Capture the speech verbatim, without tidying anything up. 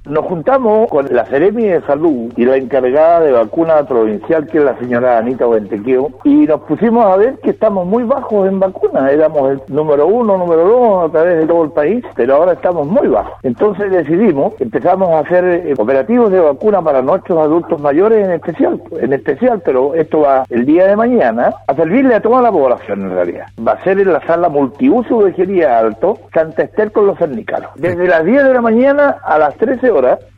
Nos juntamos con la Seremi de Salud y la encargada de vacuna provincial, que es la señora Anita Buentequeo, y nos pusimos a ver que estamos muy bajos en vacunas. Éramos el número uno, número dos a través de todo el país, pero ahora estamos muy bajos. Entonces decidimos, empezamos a hacer eh, operativos de vacuna para nuestros adultos mayores en especial, en especial, pero esto va el día de mañana a servirle a toda la población en realidad. Va a ser en la sala multiuso de Jería Alto, Santa Esther con los Cernicalos. Desde las diez de la mañana a las trece horas